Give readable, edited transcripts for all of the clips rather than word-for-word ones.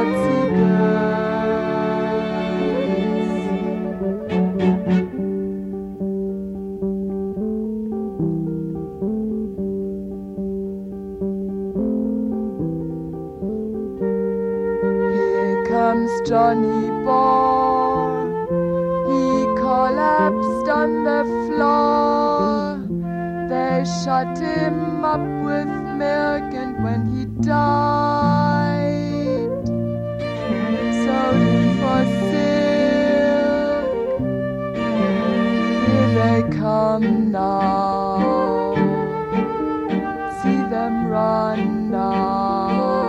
Chelsea girls. Here comes Johnny Ball. He collapsed on the floor. They shut him up with milk, and when he died, sold him for silk. Here they come now. See them run now.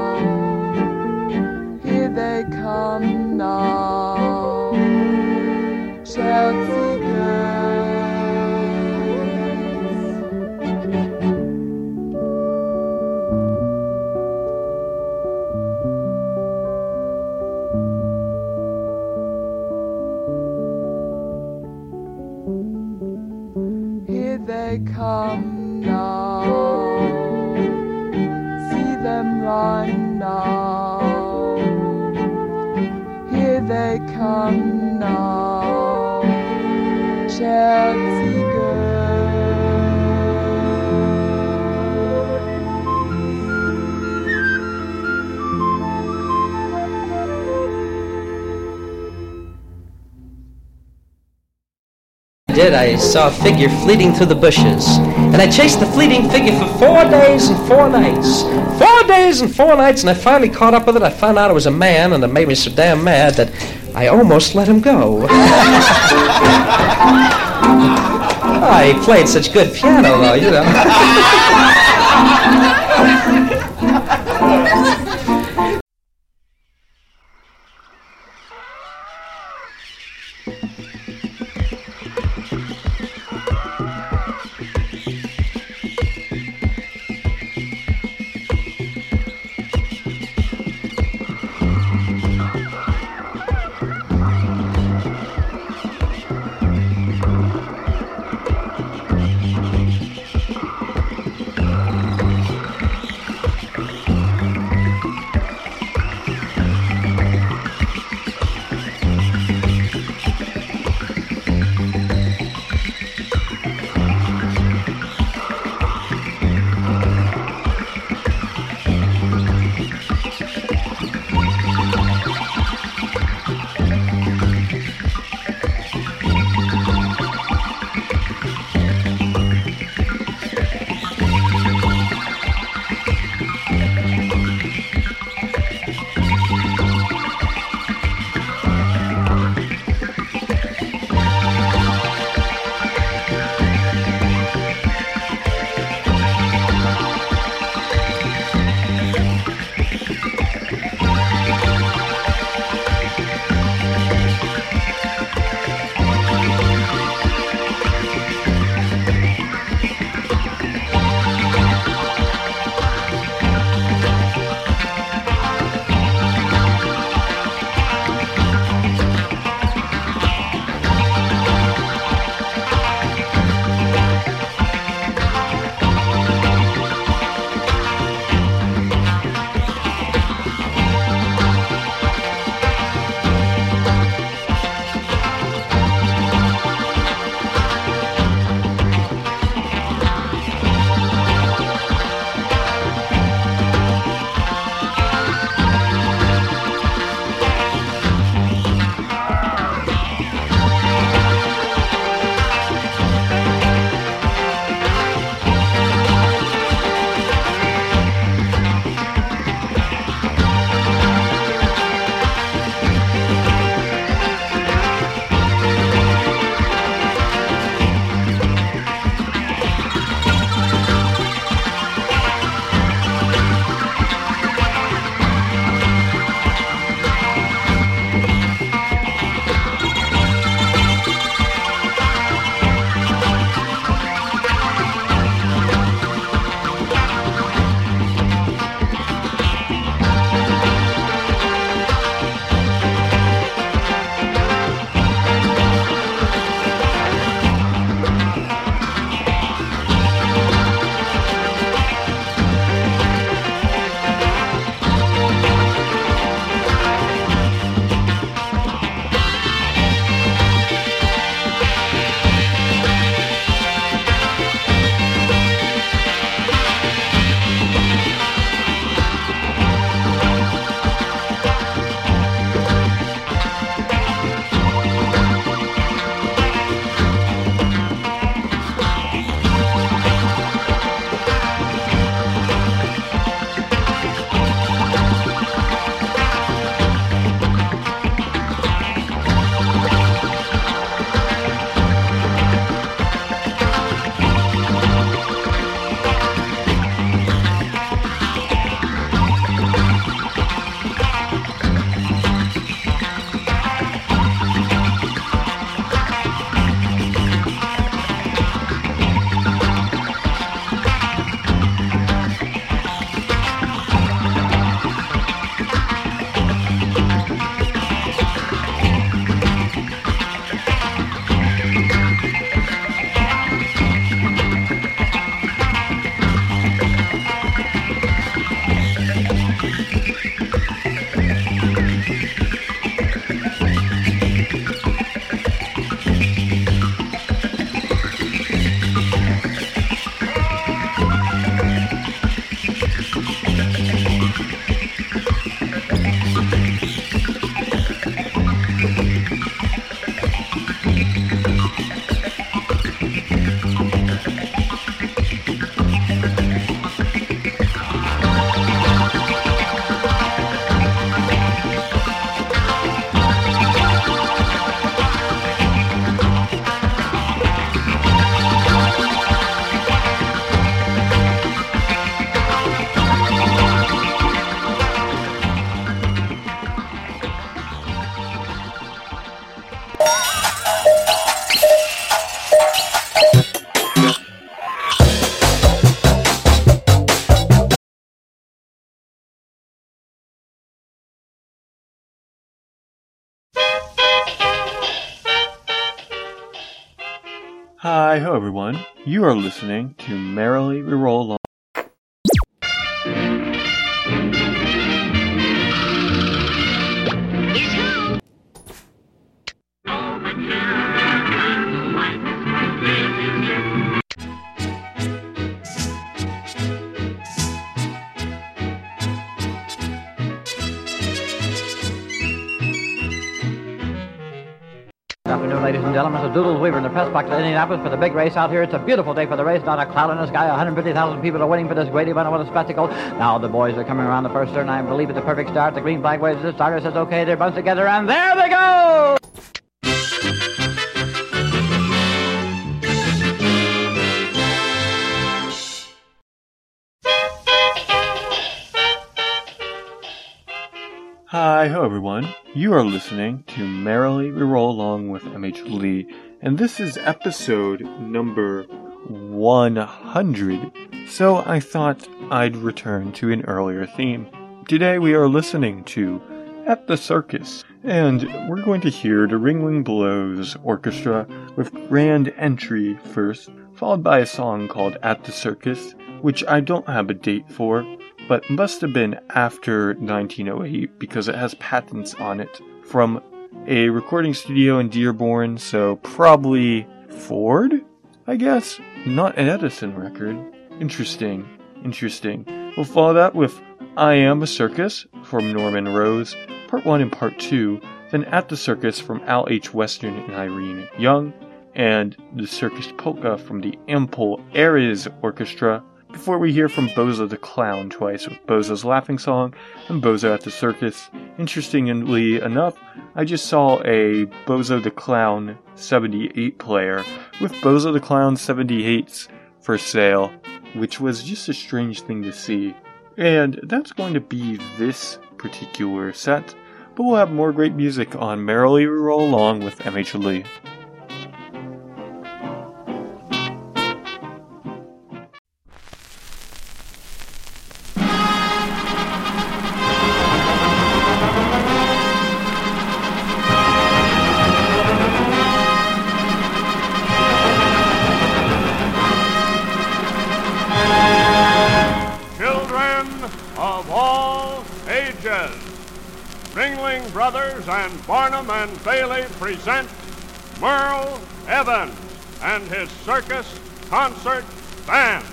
Here they come now. Chelsea girls. Here they come now. See them run now. Here they come now. Chelsea girls. I saw a figure fleeting through the bushes, and I chased the fleeting figure for 4 days and 4 nights. 4 days and 4 nights, and I finally caught up with it. I found out it was a man, and it made me so damn mad that I almost let him go. Oh, he played such good piano, though, you know. Hi, hello everyone. You are listening to Merrily We Roll Along. Good afternoon, ladies and gentlemen. This is Doodles Weaver in the press box at Indianapolis for the big race out here. It's a beautiful day for the race. Not a cloud in the sky. 150,000 people are waiting for this great event. What a spectacle. Now the boys are coming around the first turn. I believe it's a perfect start. The green flag waves the starter, says, okay, they're bunched together, and there they go! Hi, hello everyone. You are listening to Merrily We Roll Along with M.H. Lee, and this is episode number 100, so I thought I'd return to an earlier theme. Today we are listening to At the Circus, and we're going to hear the Ringling Blows Orchestra with Grand Entry first, followed by a song called At the Circus, which I don't have a date for, but must have been after 1908 because it has patents on it from a recording studio in Dearborn, so probably Ford, I guess? Not an Edison record. Interesting. We'll follow that with I Am a Circus from Norman Rose, Part 1 and Part 2, then At the Circus from Al H. Western and Irene Young, and The Circus Polka from the Ample Ares Orchestra, before we hear from Bozo the Clown twice with Bozo's Laughing Song and Bozo at the Circus. Interestingly enough, I just saw a Bozo the Clown 78 player with Bozo the Clown 78s for sale, which was just a strange thing to see. And that's going to be this particular set, but we'll have more great music on Merrily We Roll Along with M.H. Lee. Of all ages, Ringling Brothers and Barnum and Bailey present Merle Evans and his Circus Concert Band.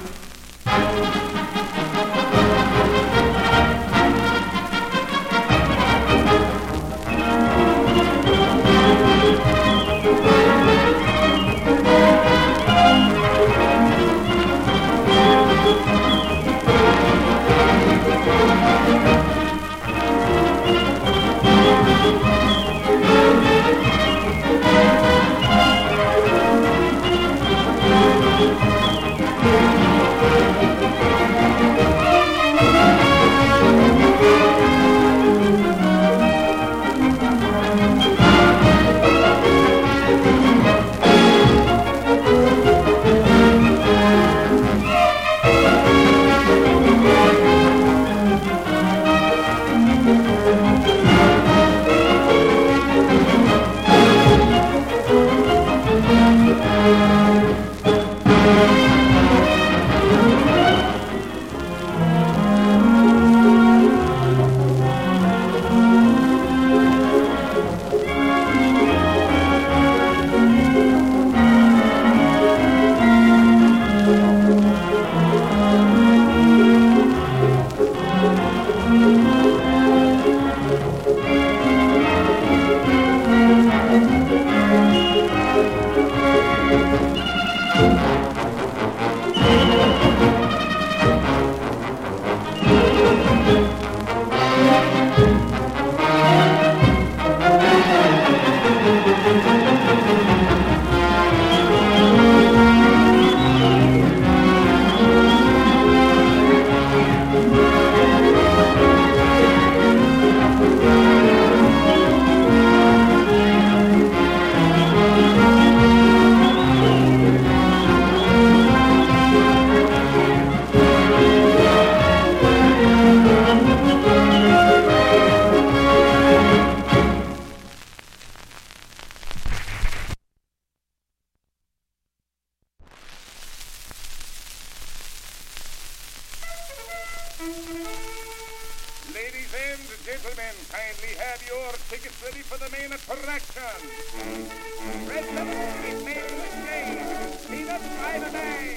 gentlemen, kindly have your tickets ready for the main attraction. Red lemonade made with shade. Peanuts by the bag.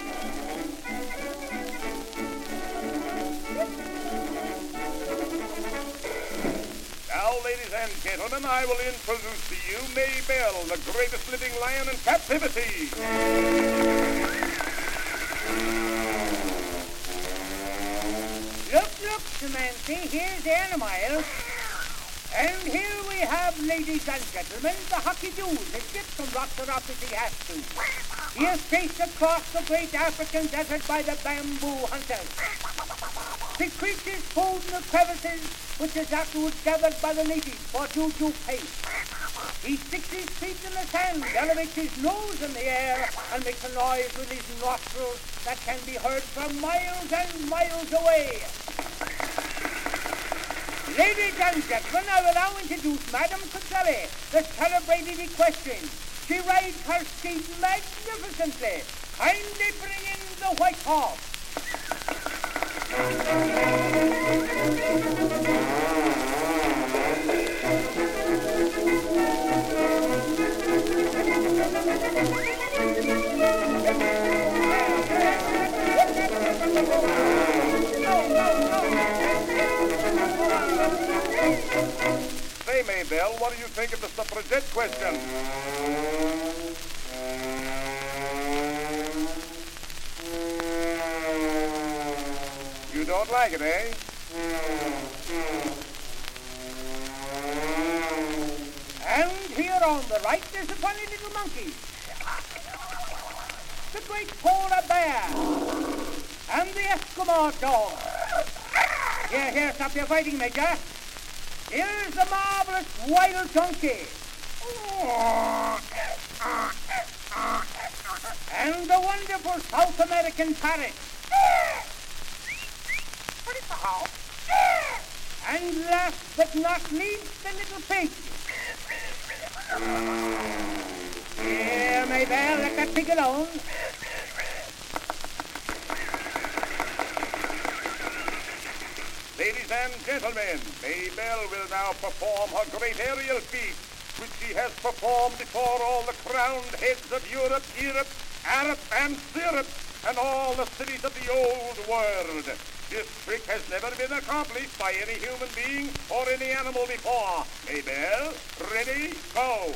Now, ladies and gentlemen, I will introduce to you Maybelle, the greatest living lion in captivity. Look, Samantha, here's the animal. And here we have, ladies and gentlemen, the hockey-doos that get from rock to rock as he has to. He is chased across the great African desert by the bamboo hunters. The creatures food in the crevices, which is afterwards gathered by the natives for juju paste. He sticks his feet in the sand, elevates his nose in the air, and makes a noise with his nostrils that can be heard from miles and miles away. Ladies and gentlemen, I will now introduce Madame Coselli, the celebrated equestrian. She rides her steed magnificently. Kindly bring in the white horse. Say, Maybelle, what do you think of the suffragette question? You don't like it, eh? And here on the right is a funny little monkey. The great polar bear. And the Eskimo dog. Here, stop your fighting, Major. Here's the marvelous wild donkey. And the wonderful South American parrot. And last but not least, the little pig. Here, Maybelle, let that pig alone. Ladies and gentlemen, Maybelle will now perform her great aerial feat, which she has performed before all the crowned heads of Europe, Arab, and Syrup, and all the cities of the old world. This trick has never been accomplished by any human being or any animal before. Maybelle, ready, go.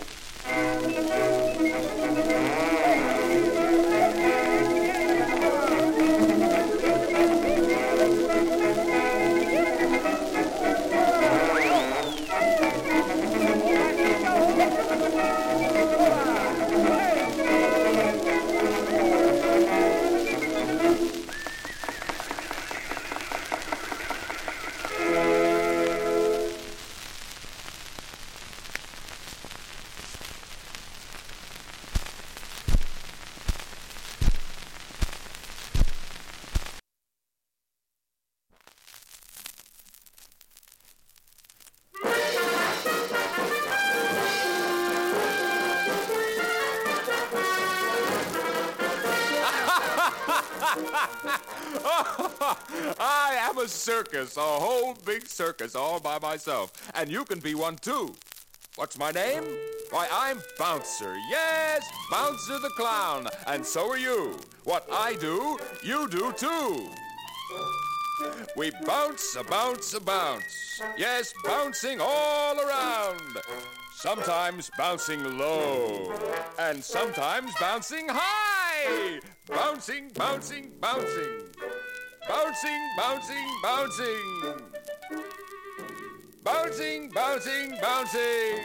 I am a circus, a whole big circus all by myself. And you can be one too. What's my name? Why, I'm Bouncer. Yes, Bouncer the Clown. And so are you. What I do, you do too. We bounce, a bounce, a bounce. Yes, bouncing all around. Sometimes bouncing low. And sometimes bouncing high. Bouncing, bouncing, bouncing. Bouncing, bouncing, bouncing. Bouncing, bouncing, bouncing.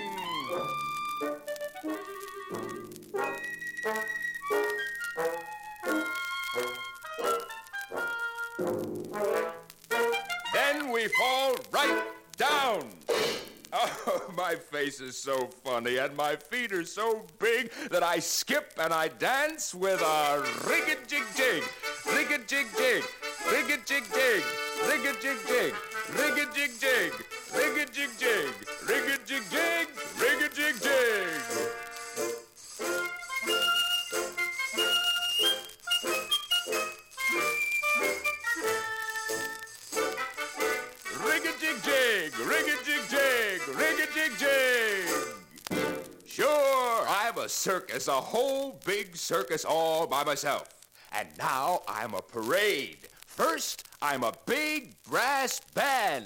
Then we fall right down. Oh, my face is so funny and my feet are so big that I skip and I dance with a rig-a-jig-jig, rig-a-jig-jig, rig-a-jig-jig, rig-a-jig-jig, rig-a-jig-jig, rig-a-jig-jig, rig-a-jig-jig, rig-a-jig-jig. Rig-a-jig-jig, rig-a-jig-jig, rig-a-jig-jig. Sure, I'm a circus, a whole big circus all by myself. And now I'm a parade. First, I'm a big brass band.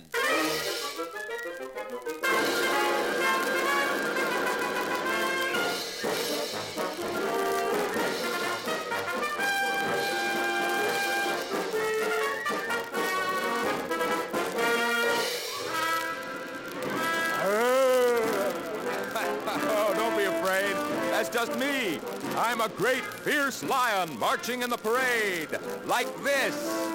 Oh, don't be afraid. That's just me. I'm a great, fierce lion marching in the parade, like this.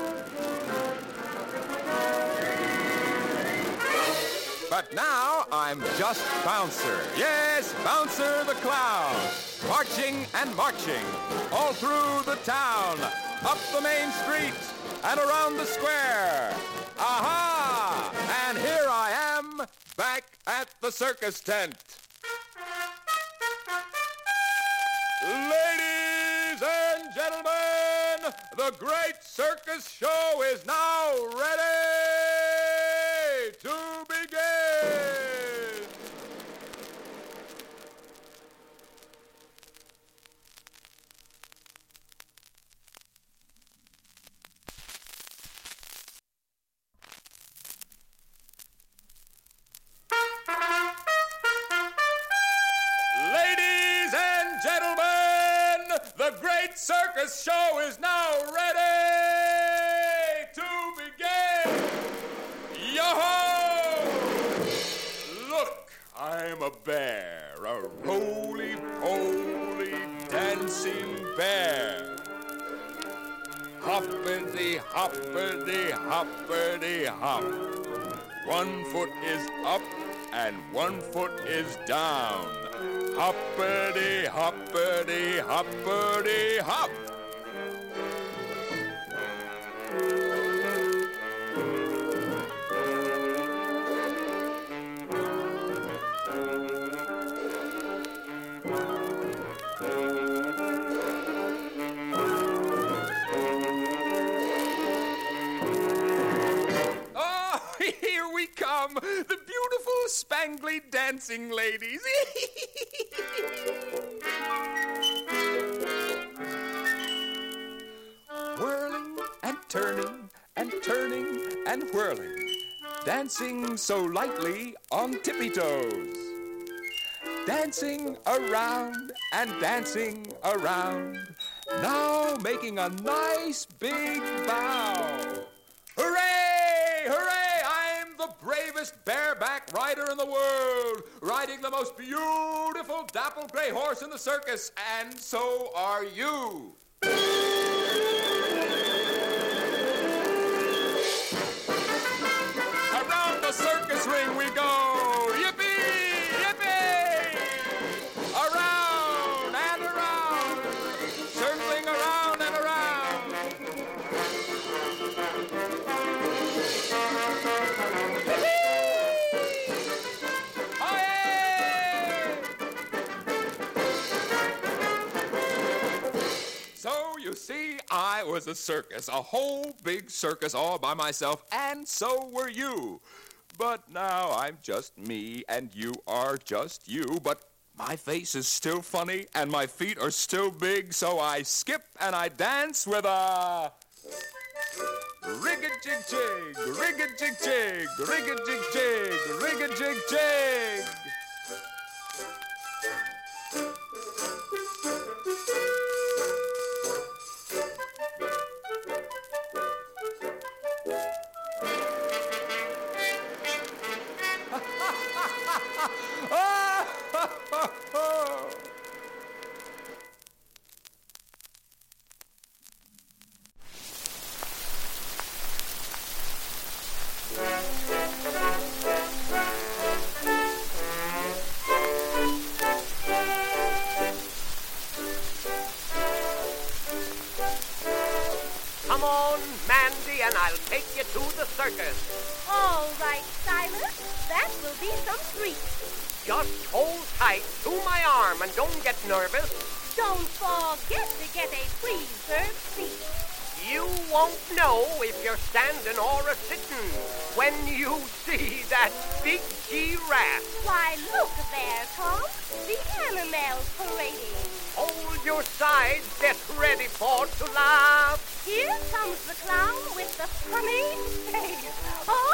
But now I'm just Bouncer. Yes, Bouncer the Clown. Marching and marching all through the town, up the main street and around the square. Aha! And here I am, back at the circus tent. Ladies and gentlemen, the great circus show is now ready to begin. Ladies and gentlemen, the great circus show is now ready to begin. Yo-ho! Look, I'm a bear, a roly-poly dancing bear. Hoppity, hoppity, hoppity, hop. 1 foot is up and 1 foot is down. Hoppity, hoppity, hoppity, hop. Oh, here we come, the beautiful spangly dancing ladies. Whirling and turning and turning and whirling, dancing so lightly on tippy toes. Dancing around and dancing around, now making a nice big bow. Hooray! Hooray! I'm the bravest bareback rider in the world, riding the most beautiful dapple gray horse in the circus, and so are you. Around the circus ring we go. Yippee! Yippee! Around and around, circling around and around. So you see, I was a circus, a whole big circus all by myself, and so were you. But now I'm just me, and you are just you, but my face is still funny, and my feet are still big, so I skip and I dance with a rig-a-jig-jig, rig-a-jig-jig, rig-a-jig-jig, rig-a-jig-jig. Come on, Mandy, and I'll take you to the circus. All right, Silas. That will be some treat. Just hold tight to my arm and don't get nervous. Don't forget to get a preserved seat. You won't won't know if you're standing or a sitting when you see that big giraffe. Why, look there, Tom. The animals parading. Hold your sides, get ready for to laugh. Here comes the clown with the funny face. Oh,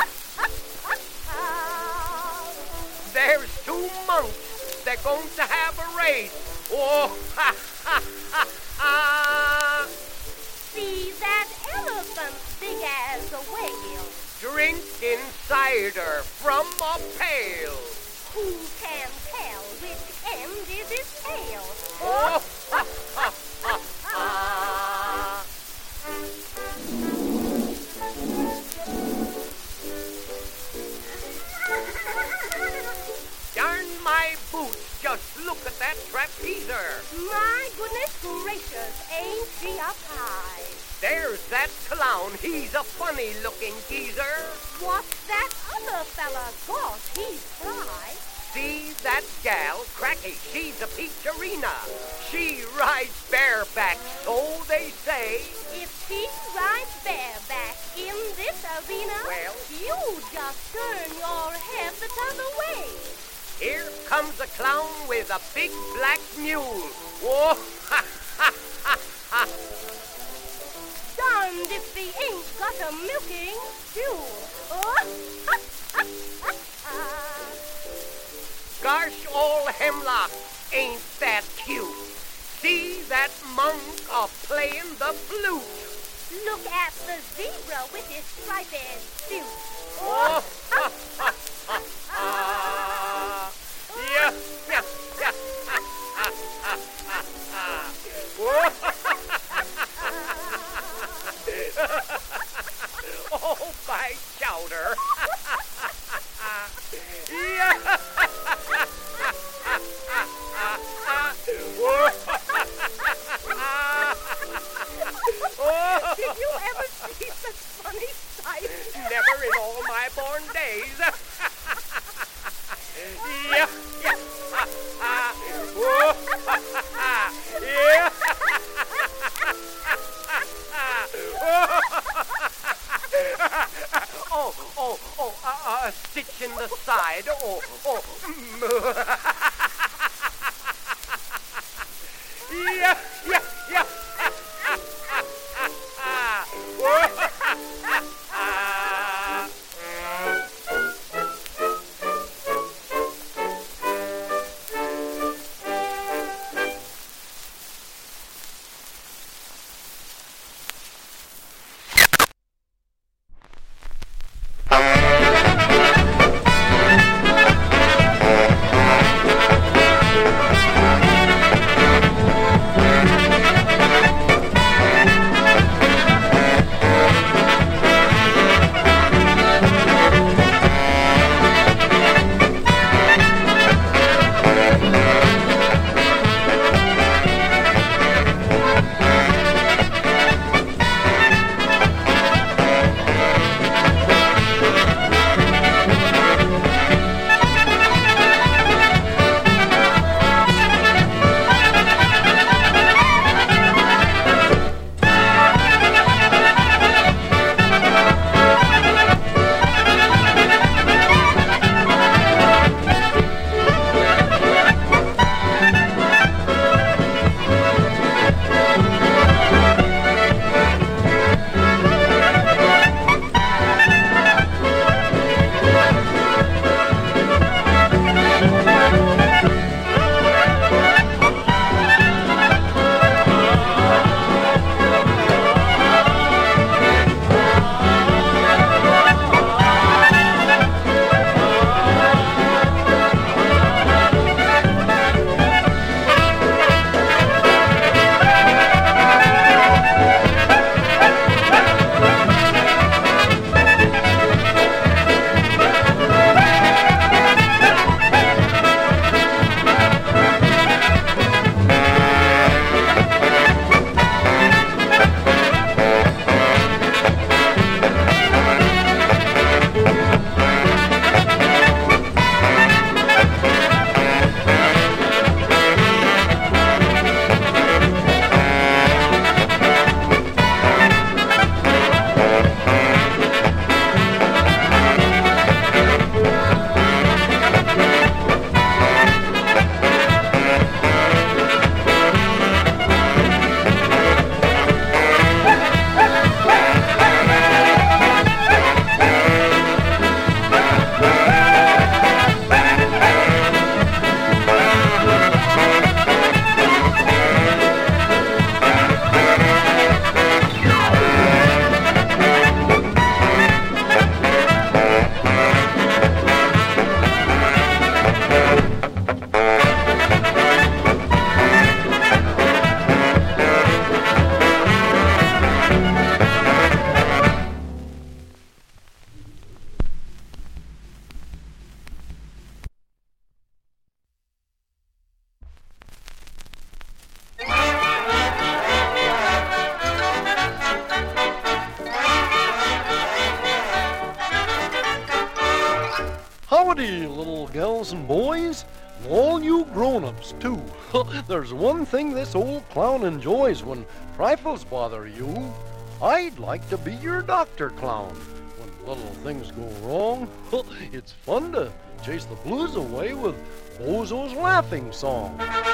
There's two monks. They're going to have a race. Oh, ha, ha, ha, ha. See that elephant big as a whale. Drinking cider from a pail. Who can tell which end is his tail? Oh, ha, ha, ha, ha. Darn my boots, just look at that trapeze. My goodness gracious, ain't she up high? There's that clown, he's a funny-looking geezer. What's that other fella? Gosh, he's fly. See that gal, Cracky, she's a peacherina. She rides bareback, so they say. If she rides bareback in this arena, Well? you just turn your head the other way. Here comes a clown with a big black mule. Whoa, ha, ha, ha, ha. Darned if he ain't got a milking stool. Oh, Gosh, all hemlock, ain't that cute? See that monk playing the flute. Look at the zebra with his striped suit. Oh, ha, ha, ha, ha. Yeah, yeah, yeah, ha, ha, ha, ha, ha. Whoa. Oh, by chowder. Yeah. Did you ever see such funny sights? Never in all my born days. Yeah, yeah, ha, ha. Whoa, ha, ha, ha. Yeah. A stitch in the side. Oh. Yeah, yeah, yeah. Howdy, little gals and boys. And all you grown-ups, too. There's one thing this old clown enjoys when trifles bother you. I'd like to be your doctor, clown. When little things go wrong, it's fun to chase the blues away with Bozo's laughing song.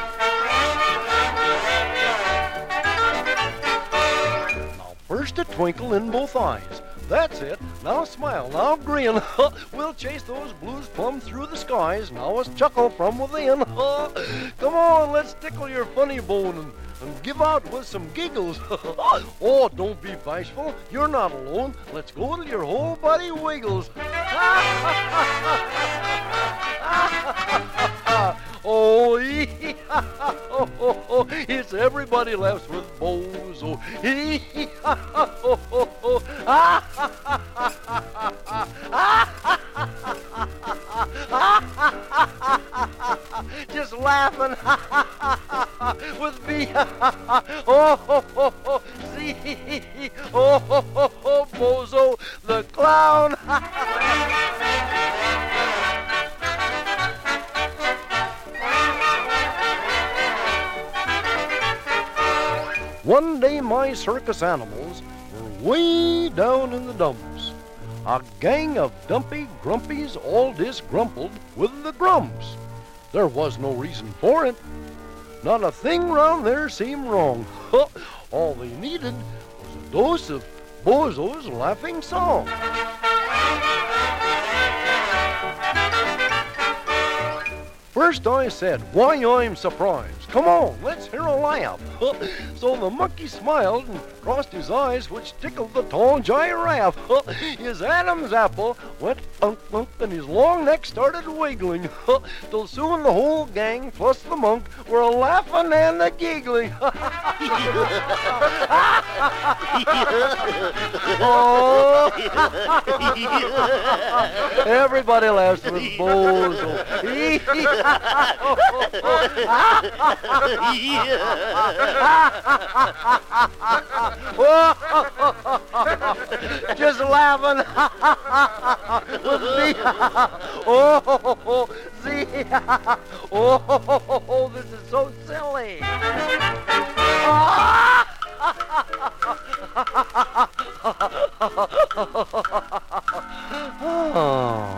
Now first a twinkle in both eyes. That's it. Now smile, now grin. We'll chase those blues plumb through the skies. Now a chuckle from within. Come on, let's tickle your funny bone and give out with some giggles. Oh, don't be bashful. You're not alone. Let's go till your whole body wiggles. Oh, it's everybody laughs with Bozo. Just laughing with me. See, Bozo the clown. One day my circus animals were way down in the dumps. A gang of dumpy grumpies all disgrumpled with the grumps. There was no reason for it. Not a thing round there seemed wrong. All they needed was a dose of Bozo's laughing song. First I said, why, I'm surprised. Come on, let's hear a laugh. So the monkey smiled and crossed his eyes, which tickled the tall giraffe. His Adam's apple went unk, and his long neck started wiggling. Till soon the whole gang, plus the monk, were a-laughing and a-giggling. Oh. Everybody laughs with Bozo. Just laughing with me. Oh, see. Oh, this is so silly. Oh.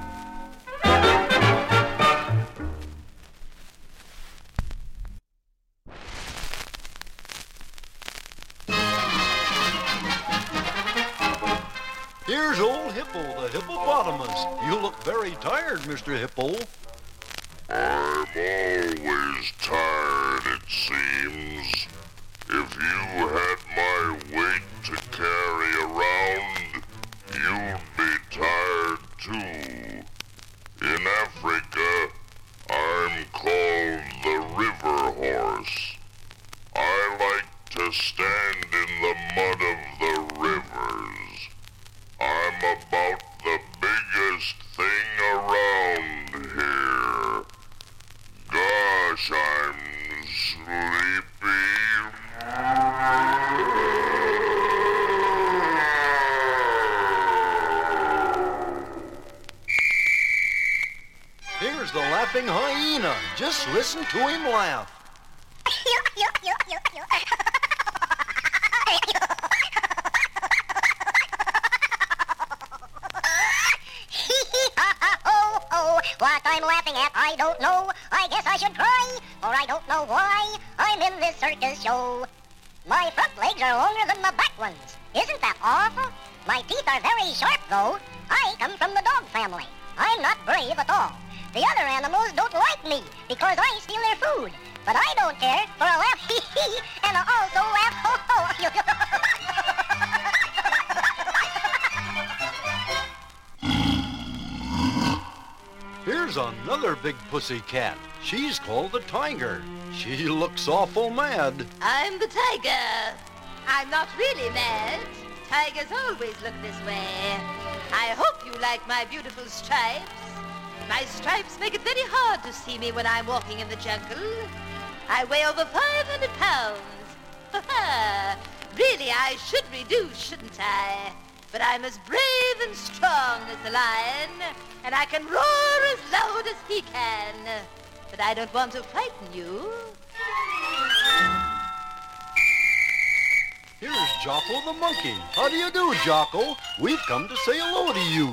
Here's old Hippo, the hippopotamus. You look very tired, Mr. Hippo. I'm always tired, it seems. If you had my weight to carry around, you'd be tired too. In Africa, I'm called the river horse. I like to stand in the mud of the rivers. I'm about the biggest thing around here. Gosh, I'm sleepy. Here's the laughing hyena. Just listen to him laugh. What I'm laughing at, I don't know. I guess I should cry, for I don't know why I'm in this circus show. My front legs are longer than my back ones. Isn't that awful? My teeth are very sharp, though. I come from the dog family. I'm not brave at all. The other animals don't like me because I steal their food. But I don't care, for I laugh hee-hee, and I also laugh ho-ho. Here's another big pussy cat. She's called the tiger. She looks awful mad. I'm the tiger. I'm not really mad. Tigers always look this way. I hope you like my beautiful stripes. My stripes make it very hard to see me when I'm walking in the jungle. I weigh over 500 pounds. Really, I should reduce, shouldn't I? but I'm as brave and strong as the lion, and I can roar as loud as he can. But I don't want to frighten you. Here's Jocko the monkey. How do you do, Jocko? We've come to say hello to you.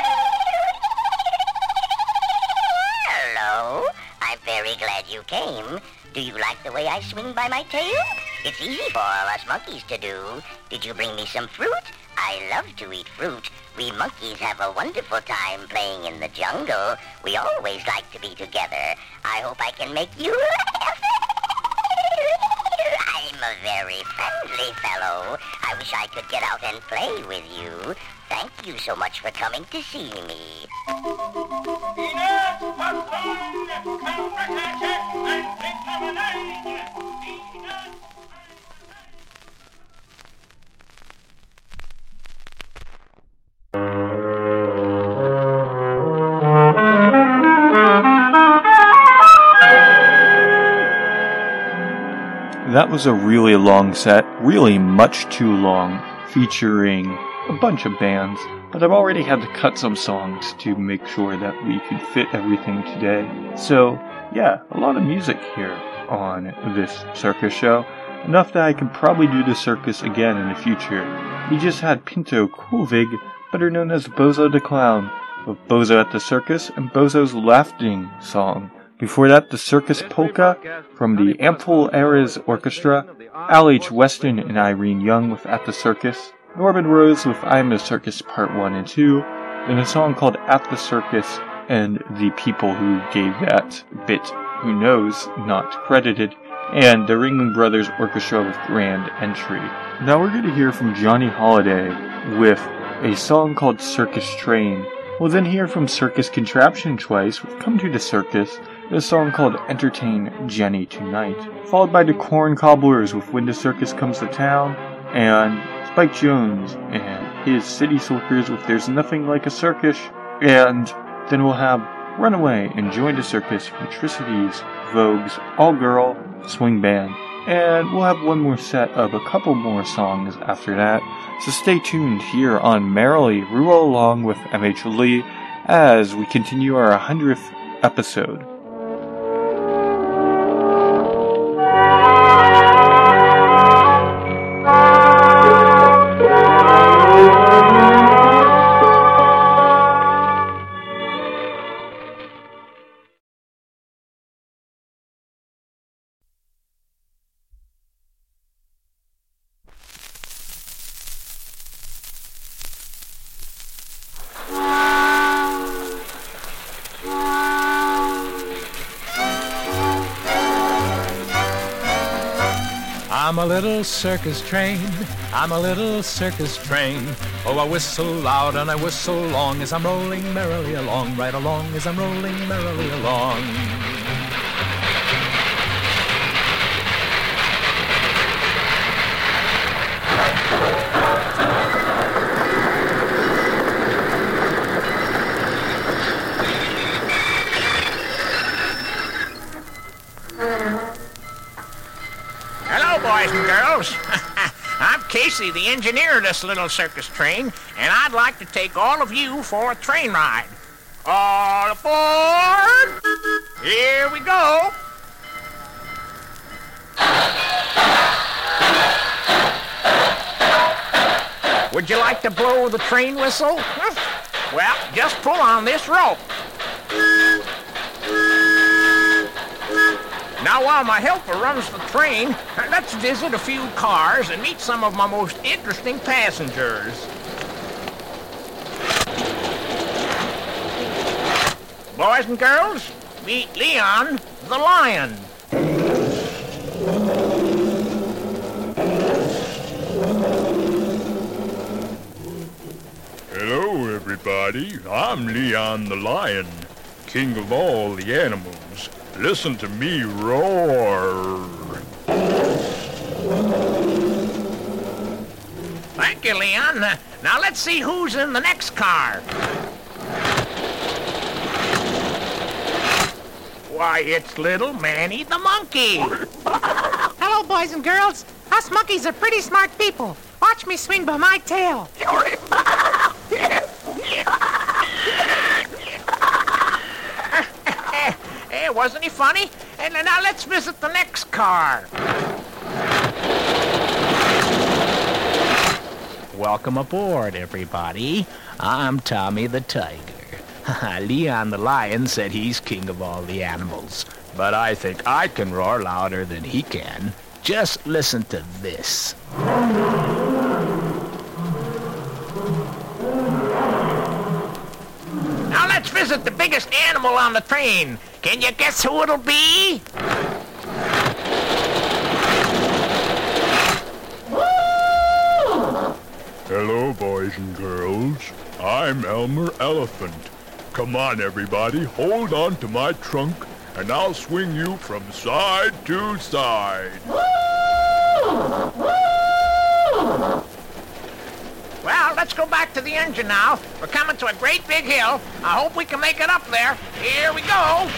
Hello. I'm very glad you came. Do you like the way I swing by my tail? It's easy for all us monkeys to do. Did you bring me some fruit? I love to eat fruit. We monkeys have a wonderful time playing in the jungle. We always like to be together. I hope I can make you laugh. I'm a very friendly fellow. I wish I could get out and play with you. Thank you so much for coming to see me. That was a really long set, really much too long, featuring a bunch of bands, but I've already had to cut some songs to make sure that we could fit everything today. So, yeah, a lot of music here on this circus show, enough that I can probably do the circus again in the future. We just had Pinto Kulvig, better known as Bozo the Clown, with Bozo at the Circus and Bozo's Laughing Song. Before that, the Circus Polka from the Ample Eras Orchestra, Al H. Weston and Irene Young with At the Circus, Norman Rose with I'm the Circus Part 1 and 2, then a song called At the Circus and the people who gave that bit, who knows, not credited, and the Ringling Brothers Orchestra with Grand Entry. Now we're going to hear from Johnny Holiday with a song called Circus Train. We'll then hear from Circus Contraption twice with Come to the Circus, a song called Entertain Jenny Tonight, followed by the Corn Cobblers with When the Circus Comes to Town, and Spike Jones and his City Slickers with There's Nothing Like a Circus, and then we'll have Runaway and Join the Circus, Futricities, Vogue's All-Girl Swing Band, and we'll have one more set of a couple more songs after that, so stay tuned here on Merrily Roll Along with M.H. Lee as we continue our 100th episode. I'm a little circus train, I'm a little circus train. Oh, I whistle loud and I whistle long as I'm rolling merrily along, right along as I'm rolling merrily along. Boys and girls, I'm Casey, the engineer of this little circus train, and I'd like to take all of you for a train ride. All aboard! Here we go! Would you like to blow the train whistle? Well, just pull on this rope. Now, while my helper runs the train, let's visit a few cars and meet some of my most interesting passengers. Boys and girls, meet Leon the Lion. Hello, everybody. I'm Leon the Lion, king of all the animals. Listen to me roar. Thank you, Leon. Now let's see who's in the next car. Why, it's little Manny the monkey. Hello, boys and girls. Us monkeys are pretty smart people. Watch me swing by my tail. Wasn't he funny? And now let's visit the next car. Welcome aboard, everybody. I'm Tommy the Tiger. Leon the Lion said he's king of all the animals, but I think I can roar louder than he can. Just listen to this. Now let's visit the biggest animal on the train. Can you guess who it'll be? Hello, boys and girls. I'm Elmer Elephant. Come on, everybody, hold on to my trunk, and I'll swing you from side to side. Well, let's go back to the engine now. We're coming to a great big hill. I hope we can make it up there. Here we go.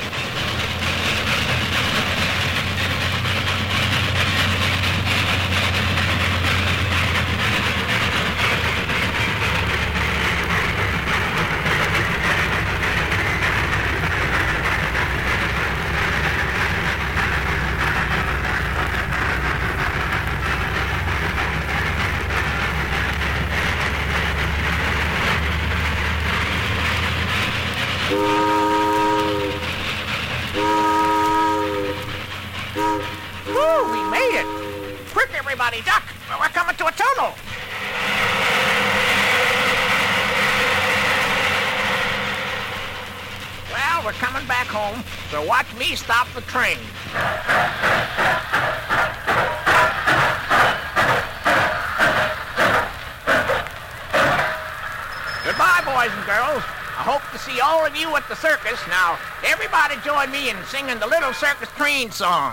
Woo, we made it! Quick, everybody, duck! We're coming to a tunnel! Well, we're coming back home, so watch me stop the train. Goodbye, boys and girls. I hope to see all of you at the circus. Now, everybody join me in singing the Little Circus Train song.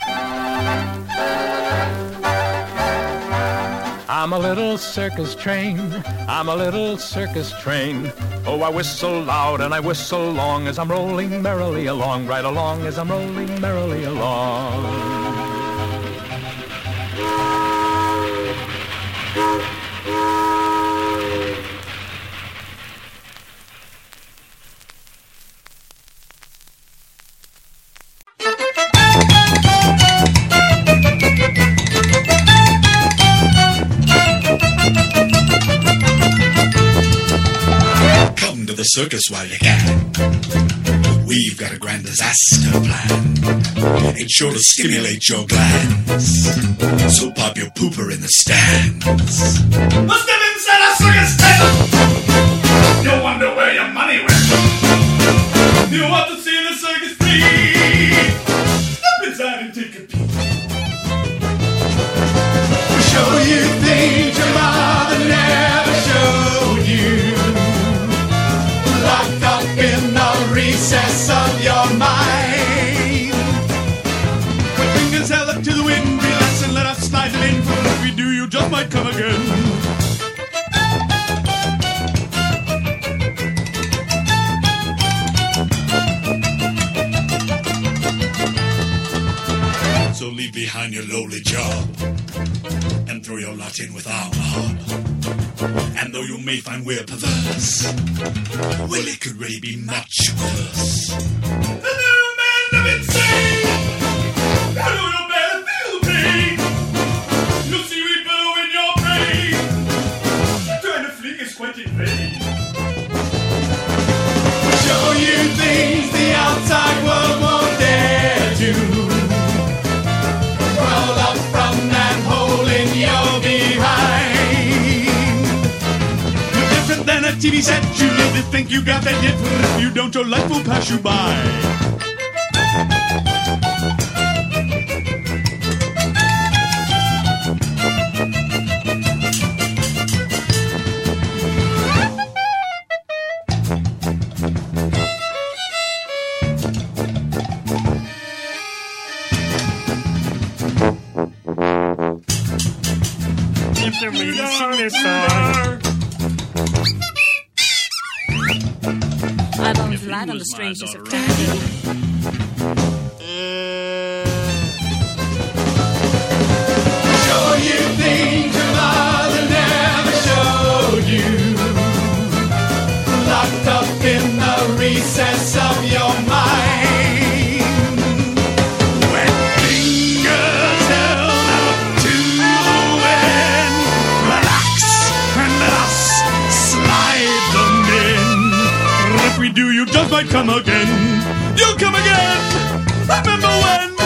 I'm a little circus train, I'm a little circus train. Oh, I whistle loud and I whistle long as I'm rolling merrily along, right along as I'm rolling merrily along. The circus while you can. We've got a grand disaster plan. It's sure to stimulate your glands. So pop your pooper in the stands. Must have inside a circus tent. You wonder where your money went. You want to see the circus free? Step inside and take a peek. We'll show you things your mother never showed you. Locked up in the recess of your mind. Put fingers held up to the wind, relax and let us slide it in. For if we do, you just might come again. So leave behind your lowly job and throw your lot in with our mob. And though you may find we're perverse, well, it could really be much worse. The new man of insane. I know you better feel the pain. You'll see we blow in your brain. Trying to flick is quite in vain. Show you things the outside world won't dare to. Crawl up from that hole in your behind. Than a TV set, you live to think you got that hit. If you don't, your life will pass you by. If they're ready to sing this song. I've always relied on the strangeness of time. Show you things your mother never showed you. Locked up in the recess of your mind. do, you just might come again. You'll come again. Remember when?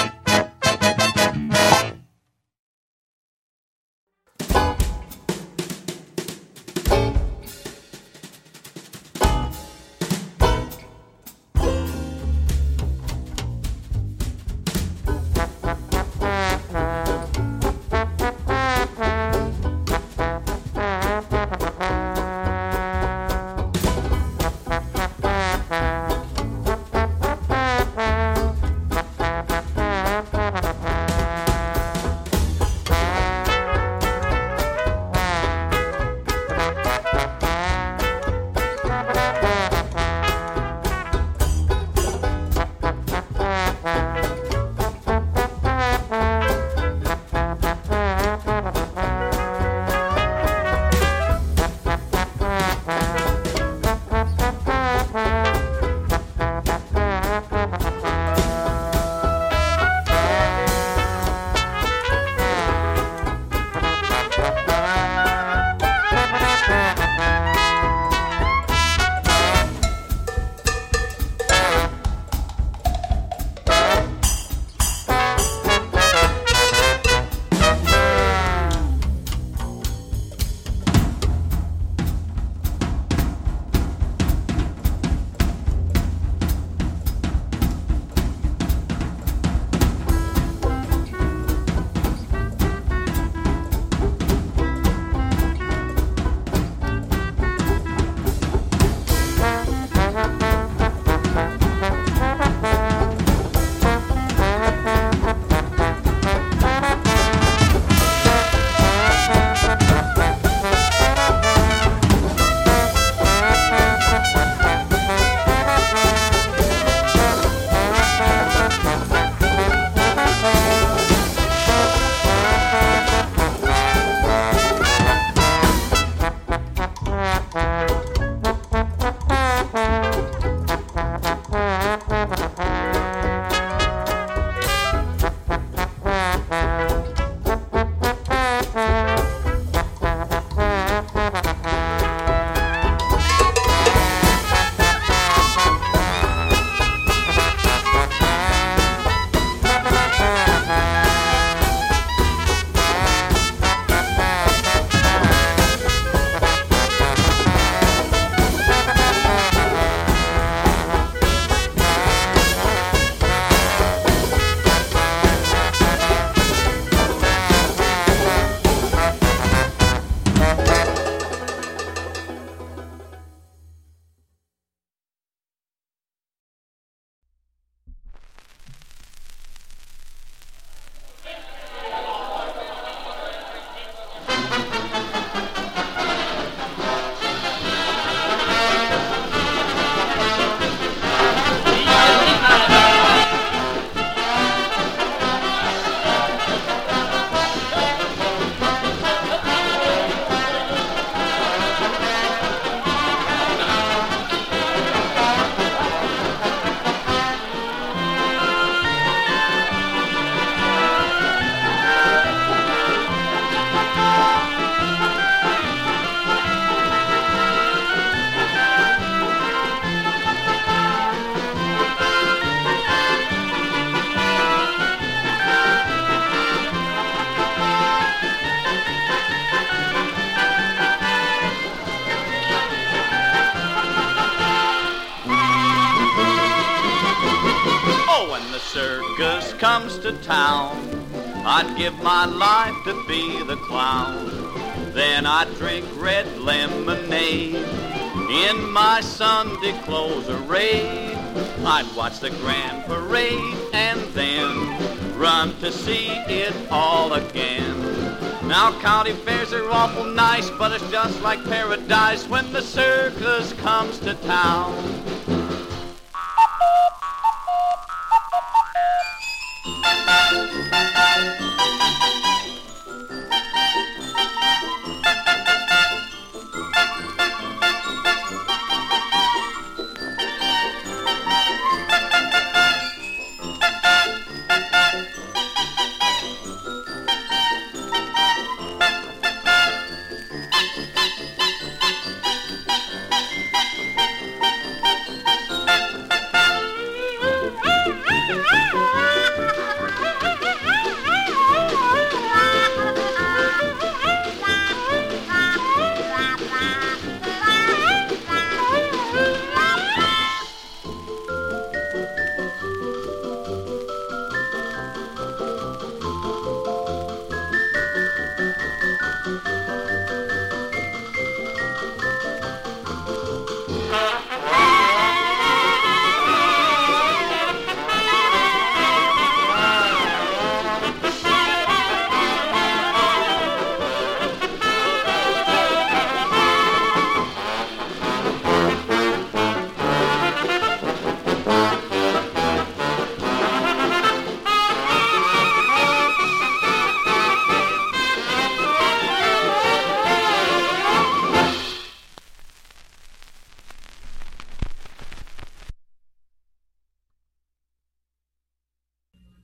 circus comes to town, I'd give my life to be the clown. Then I'd drink red lemonade in my Sunday clothes arrayed. I'd watch the grand parade and then run to see it all again. Now county fairs are awful nice, but it's just like paradise when the circus comes to town.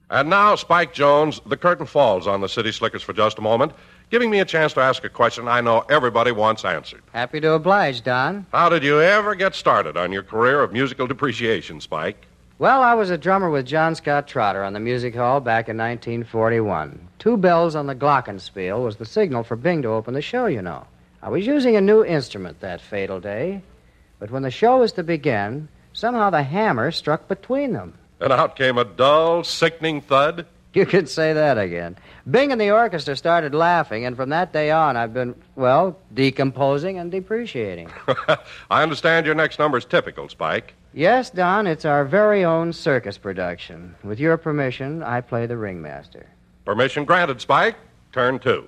And now, Spike Jones, the curtain falls on the City Slickers for just a moment, giving me a chance to ask a question I know everybody wants answered. Happy to oblige, Don. How did you ever get started on your career of musical depreciation, Spike? Well, I was a drummer with John Scott Trotter on the music hall back in 1941. 2 bells on the glockenspiel was the signal for Bing to open the show, you know. I was using a new instrument that fatal day, but when the show was to begin, somehow the hammer struck between them. And out came a dull, sickening thud? You could say that again. Bing and the orchestra started laughing, and from that day on, I've been, well, decomposing and depreciating. I understand your next number's typical, Spike. Yes, Don, it's our very own circus production. With your permission, I play the ringmaster. Permission granted, Spike. Turn 2.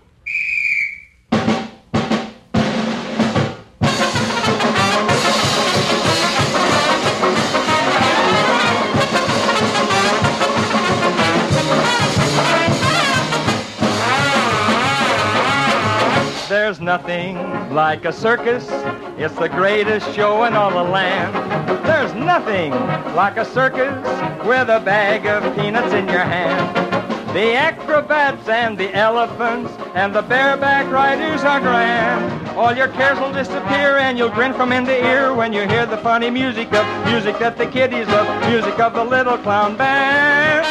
There's nothing like a circus. It's the greatest show in all the land. There's nothing like a circus with a bag of peanuts in your hand. The acrobats and the elephants and the bareback riders are grand. All your cares will disappear and you'll grin from ear to ear when you hear the funny music that the kiddies love, music of the Little Clown Band.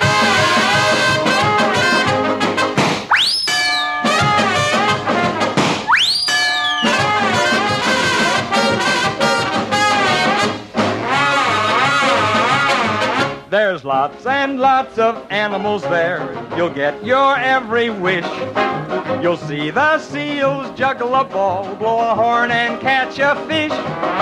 There's lots and lots of animals there. You'll get your every wish. You'll see the seals juggle a ball, blow a horn, and catch a fish.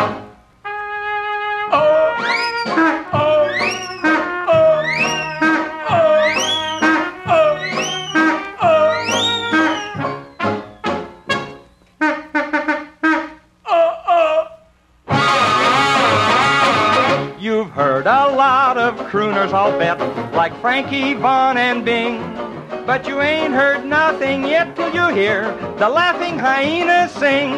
You've heard a lot of crooners, I'll bet, like Frankie Vaughan and Bing. But you ain't heard nothing yet till you hear the laughing hyenas sing.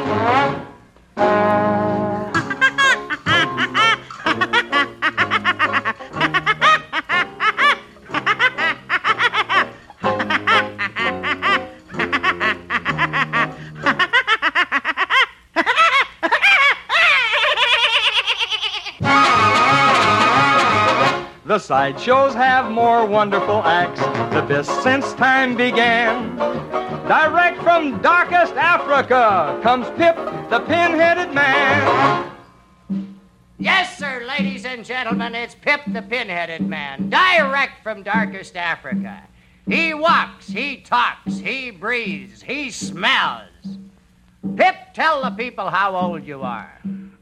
The sideshows have more wonderful acts, the best since time began. Direct from darkest Africa comes Pip, the pin-headed man. Yes, sir, ladies and gentlemen, it's Pip the Pin-Headed Man, direct from darkest Africa. He walks, he talks, he breathes, he smells. Pip, tell the people how old you are.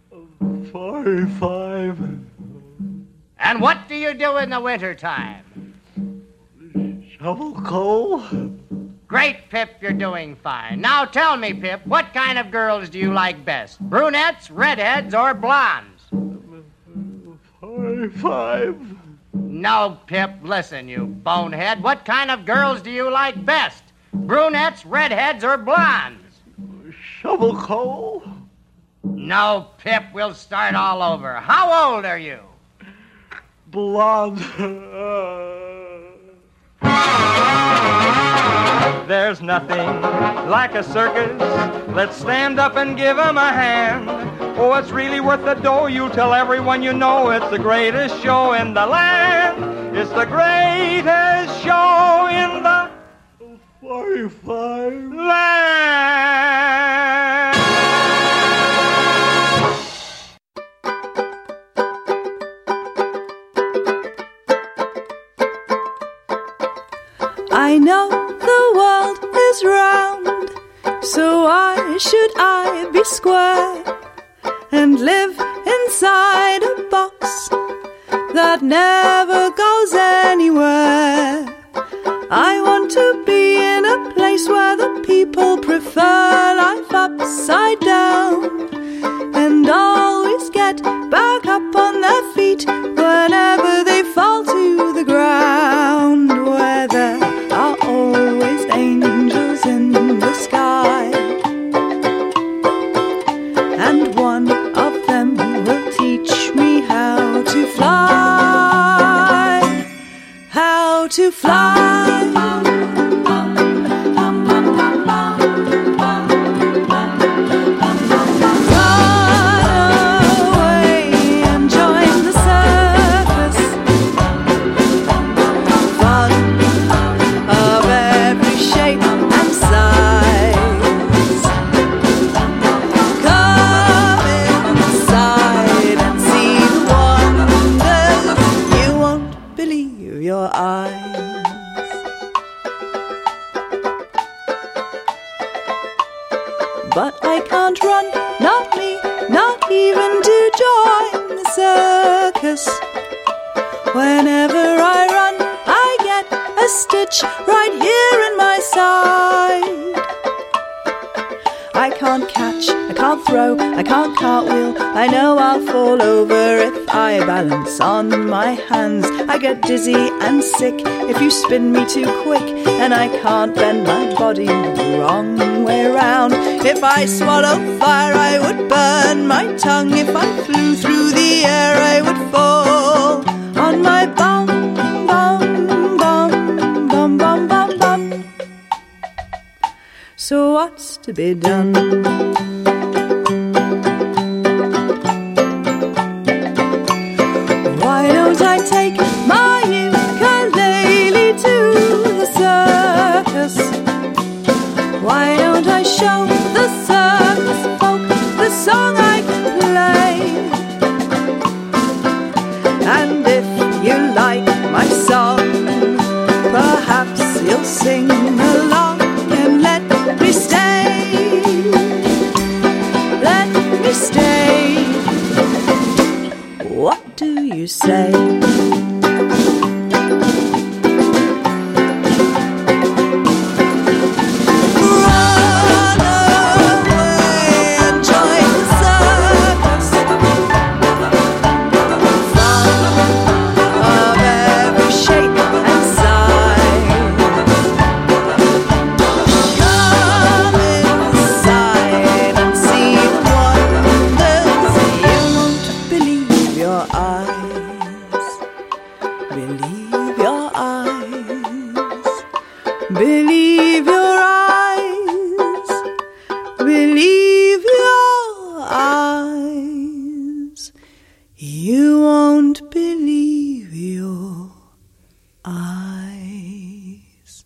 45. And what do you do in the wintertime? Shovel coal. Great, Pip, you're doing fine. Now tell me, Pip, what kind of girls do you like best? Brunettes, redheads, or blondes? 45. No, Pip, listen, you bonehead. What kind of girls do you like best? Brunettes, redheads, or blondes? Shovel coal. No, Pip, we'll start all over. How old are you? Blonde. There's nothing like a circus. Let's stand up and give 'em a hand. Oh, it's really worth the dough. You tell everyone you know it's the greatest show in the land. It's the greatest show in the 45 land. I know the world is round, so why should I be square and live inside a box that never goes anywhere? I want to be in a place where the people prefer life upside down and always get back up on their feet whenever they fall to the ground, where there are always angels in the sky, and one of them will teach me how to fly, how to fly. Run away and join the circus. Fun of every shape and size. Come inside and see the wonders. You won't believe your eyes. But I can't run, not me, not even to join the circus. Whenever I run, I get a stitch right here in my side. I can't catch, I can't throw, I can't cartwheel. I know I'll fall over if I balance on my hands. I get dizzy and sick if you spin me too quick, and I can't bend my body the wrong way round. If I swallow fire, I would burn my tongue. If I flew through the air, I would fall on my bum, bum, bum, bum, bum, bum, bum. So what's to be done? Why don't I take my ukulele to the circus? Why don't I show the circus folk the song I can play? And if you like my song, perhaps you'll sing along and let me stay. Let me stay. What do you say? Believe your eyes, believe your eyes. You won't believe your eyes.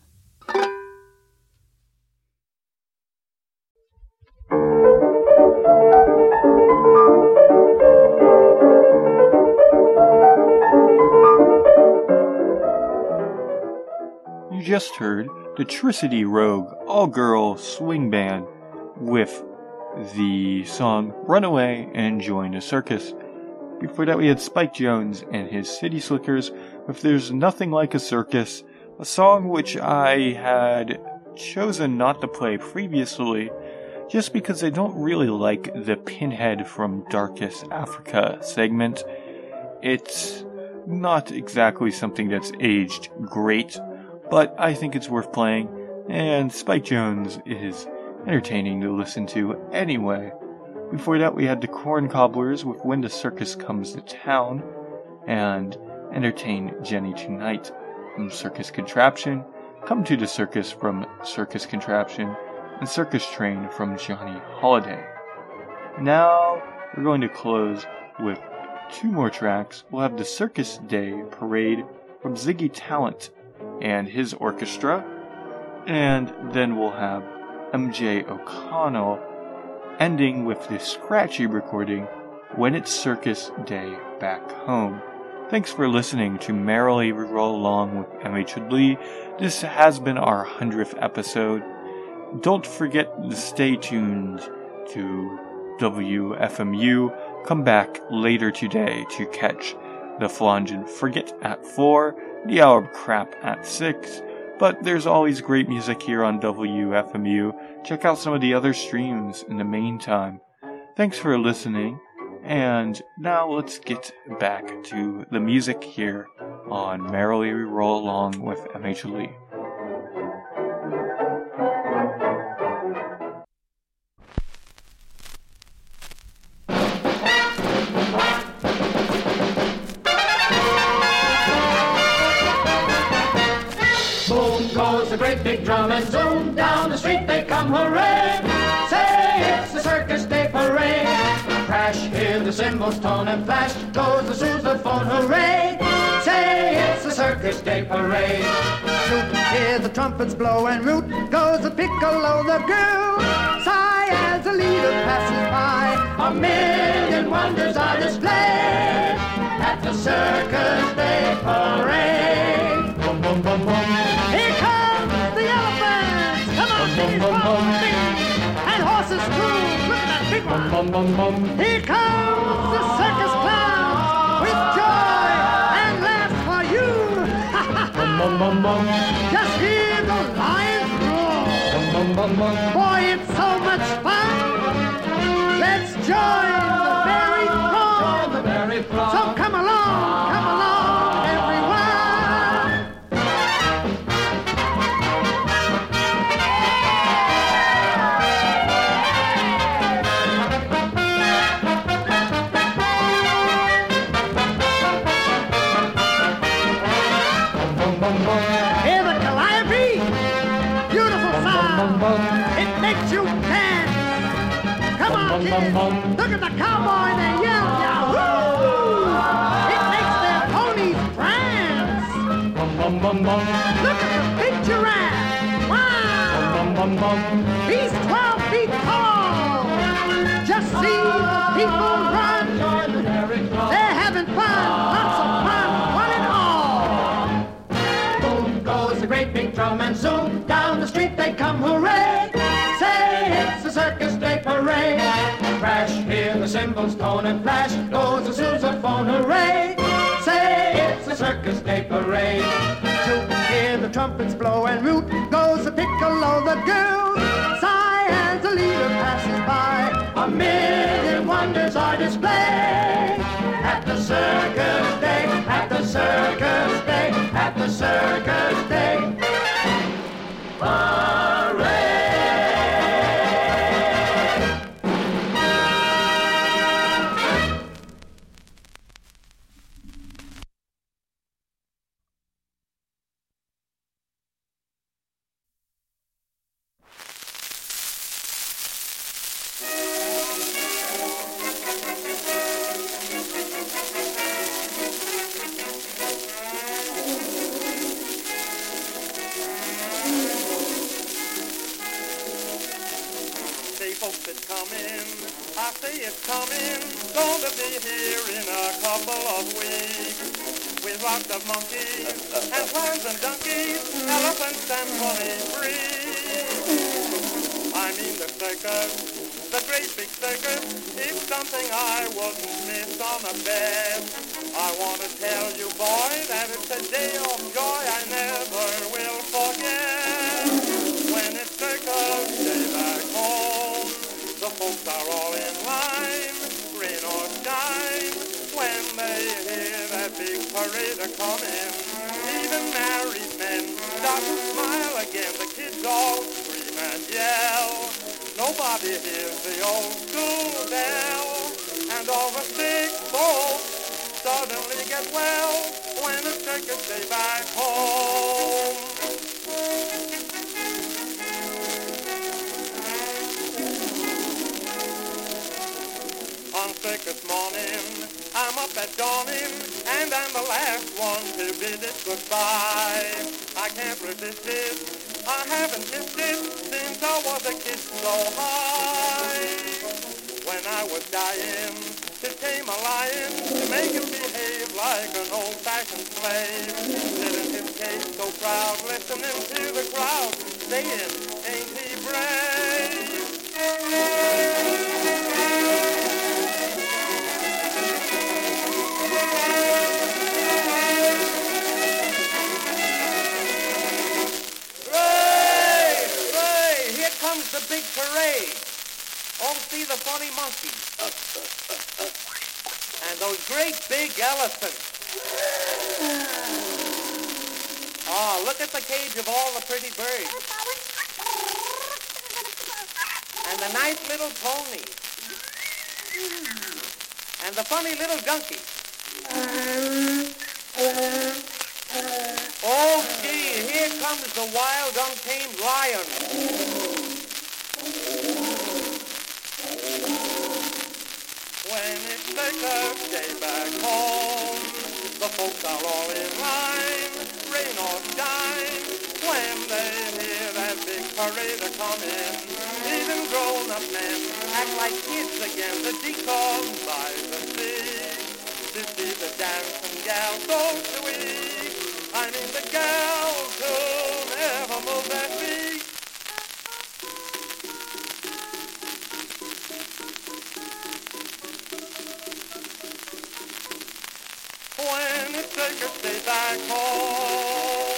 You just heard the Tricity Rogue all-girl swing band with the song Runaway and Join a Circus. Before that we had Spike Jones and his City Slickers with There's Nothing Like a Circus, a song which I had chosen not to play previously just because I don't really like the Pinhead from Darkest Africa segment. It's not exactly something that's aged great, but I think it's worth playing, and Spike Jones is entertaining to listen to anyway. Before that we had the Corn Cobblers with When the Circus Comes to Town, and Entertain Jenny Tonight from Circus Contraption, Come to the Circus from Circus Contraption, and Circus Train from Johnny Holiday. Now we're going to close with two more tracks. We'll have the Circus Day Parade from Ziggy Talent and his orchestra, and then we'll have MJ O'Connell ending with this scratchy recording, When It's Circus Day Back Home. Thanks for listening to Merrily We Roll Along with M.H. Lee. This has been our 100th episode. Don't forget to stay tuned to WFMU. Come back later today to catch the Flange Forget at 4, the Hour of Crap at 6, but there's always great music here on WFMU. Check out some of the other streams in the meantime. Thanks for listening, and now let's get back to the music here on Merrily We Roll Along with M.H. Lee. great big drum and zoom, down the street they come, hooray! Say it's the circus day parade. Crash, hear the cymbals tone and flash, goes the sousaphone, hooray! Say it's the circus day parade. Shoot, hear the trumpets blow and root, goes the piccolo, the groove. Sigh as the leader passes by, a million wonders are displayed at the circus day parade. Boom, boom, boom, boom. Here comes the elephants! Come on, these big and horses too! Look at that big one! Here comes the circus clowns with joy and laughs for you! Just hear the lions roar! Boy, it's so much fun! Let's join the very throng! So come along, everyone! Hear the calliope, beautiful sound. It makes you dance. Come on, kids, look at the cowboy, they yell, yahoo! It makes their ponies prance. Look at the big giraffe, wow! He's 12 feet tall. Just see the people run. They're having fun, lots of fun, one and all. Boom goes the great big drum and zoom, down the street they come, hooray! Say it's the circus day parade. Crash, hear the cymbals tone and flash, goes the sousaphone, hooray! Say it's the circus day parade. Shoot, hear the trumpets blow and root, goes the piccolo, the goose. Sigh as the leader passes by, a million wonders are displayed at the circus day, at the circus day, at the circus day parade. Folks, it's coming, I say it's coming, gonna be here in a couple of weeks. With lots of monkeys, and clowns and donkeys, elephants and funny breeds. I mean the circus, the great big circus, is something I wouldn't miss on a bed. I want to tell you, boy, that it's a day of joy I never will forget. When it's circus day back home, the folks are all in line, rain or shine, when they hear that big parade a-comin'. Even married men start to smile again, the kids all scream and yell. Nobody hears the old school bell, and all the sick folks suddenly get well when it's circus day back home. On circus morning, I'm up at dawning, and I'm the last one to bid it goodbye. I can't resist it, I haven't missed it since I was a kid so high. When I was dying, it came a lion to make him behave like an old-fashioned slave. Sit in his cage so proud, listening to the crowd, saying, ain't he brave? Comes the big parade. Oh, see the funny monkeys. And those great big elephants. Oh, look at the cage of all the pretty birds. And the nice little pony. And the funny little donkey. Oh, gee, here comes the wild, untamed lion. When it's circus day back home, the folks are all in line, rain or shine. When they hear that big parade a-comin', even grown-up men act like kids again. The deacon by the sea, to see the dancing gal so sweet. I mean the gals who never move their feet. When it's circus day back home.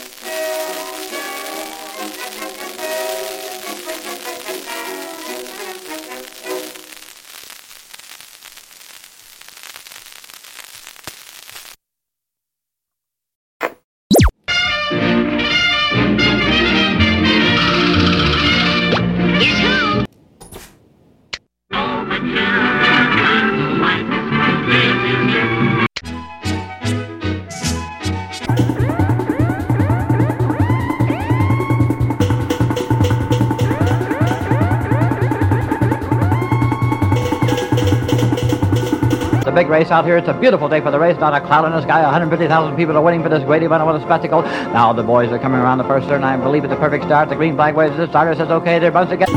The big race out here. It's a beautiful day for the race. Not a cloud in the sky. 150,000 people are waiting for this great event. What a spectacle. Now the boys are coming around the first turn. I believe it's a perfect start. The green flag waves the starter, says, okay, they're bunch together.